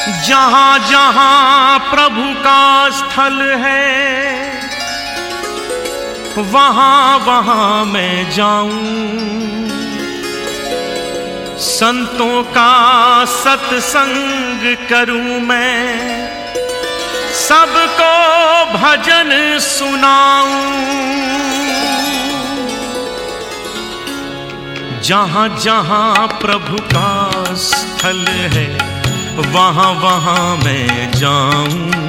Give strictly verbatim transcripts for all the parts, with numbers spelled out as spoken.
जहां जहां प्रभु का स्थल है वहां वहां मैं जाऊं। संतों का सत्संग करूं मैं, सबको भजन सुनाऊं। जहां जहां प्रभु का स्थल है वहां वहां मैं जाऊं।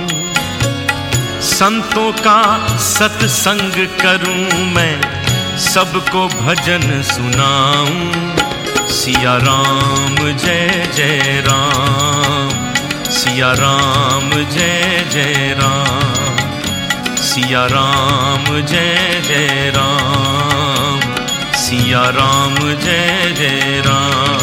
संतों का सत्संग करूं मैं, सबको भजन सुनाऊं। सिया राम जय जय राम, सिया राम जय जय राम, सिया राम जय जय राम, सिया राम जय जय राम।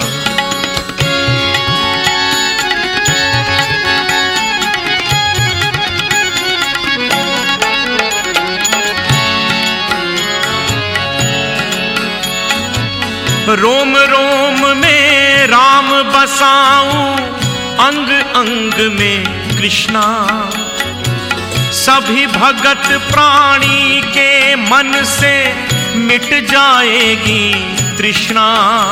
रोम रोम में राम बसाऊं, अंग अंग में कृष्णा। सभी भगत प्राणी के मन से मिट जाएगी तृष्णा।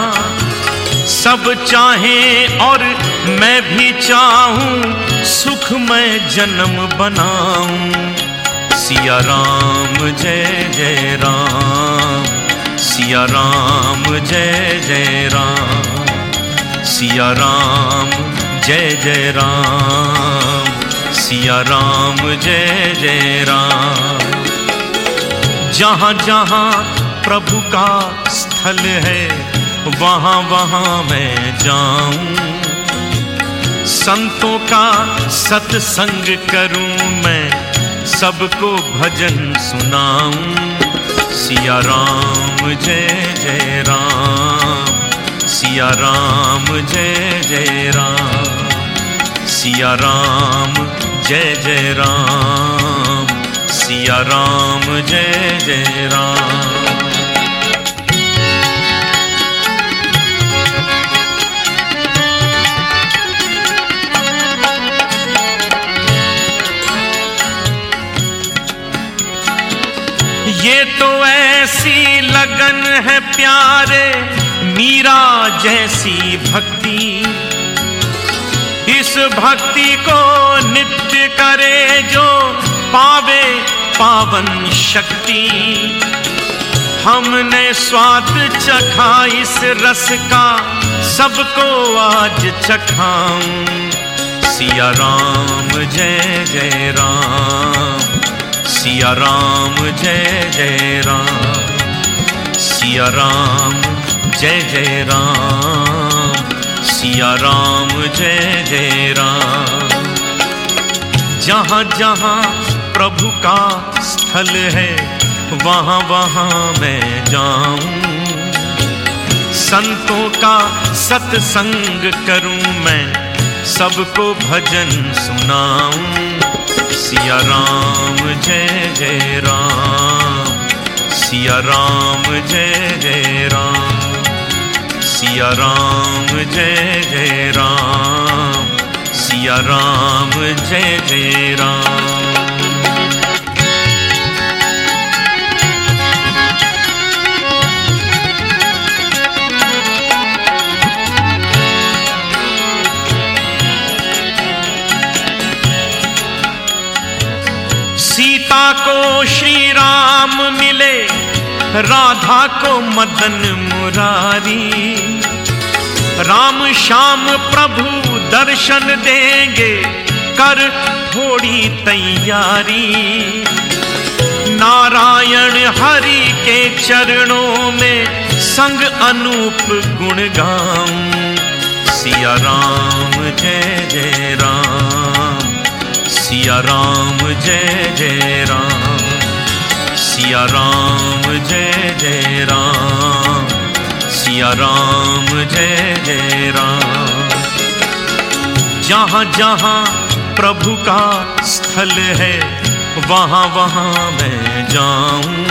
सब चाहें और मैं भी चाहूं, सुखमय जन्म बनाऊं। सिया राम जय जय राम, सिया राम जय जय राम, सिया राम जय जय राम, सिया राम जय जय राम। जहां जहां प्रभु का स्थल है वहां वहां मैं जाऊं। संतों का सत्संग करूं मैं, सबको भजन सुनाऊं। सिया राम जय जय राम, सिया राम जय जय राम, सिया राम जय जय राम, सिया राम जय जय राम। ये तो ऐसी लगन है प्यारे, मीरा जैसी भक्ति। इस भक्ति को नित्य करे जो पावे पावन शक्ति। हमने स्वाद चखा इस रस का, सबको आज चखाऊं। सिया राम जय जय राम, सिया राम जय जय राम, सिया राम जय जय राम, सिया राम जय जय राम। जहां जहां प्रभु का स्थल है वहां वहां मैं जाऊं। संतों का सत्संग करूं मैं, सबको भजन सुनाऊं। सिया राम जय जय राम, सिया राम जय जय राम, सिया राम जय जय राम, सिया राम जय जय राम। सीता को श्री राम मिले, राधा को मदन मुरारी। राम श्याम प्रभु दर्शन देंगे, कर थोड़ी तैयारी। नारायण हरि के चरणों में संग अनूप गुण गाऊं। सिया राम जय जय राम, सिया राम जय जय राम, सिया राम जय जय राम, सिया राम जय जय राम। जहां जहां प्रभु का स्थल है वहां वहां मैं जाऊं।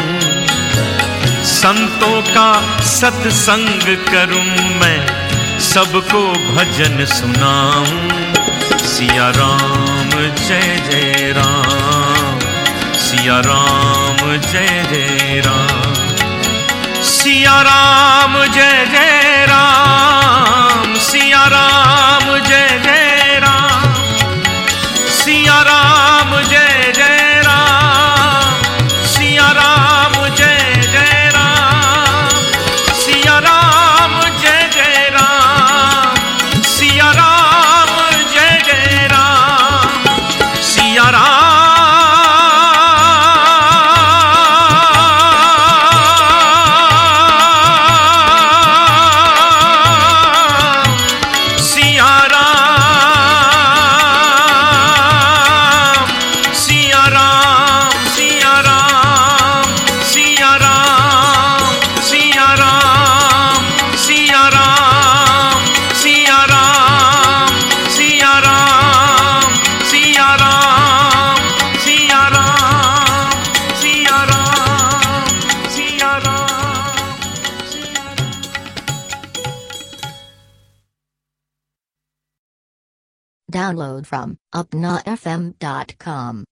संतों का सत्संग करूं मैं, सबको भजन सुनाऊं। सिया राम जय जय राम, सिया राम जय जय राम, सिया राम जय जय राम, सिया राम जय जय राम, सिया राम जय जय राम, सिया राम जय जय राम, सिया राम जय जय राम, सिया राम जय जय Ram, Siya Ram Download from upna f m dot com.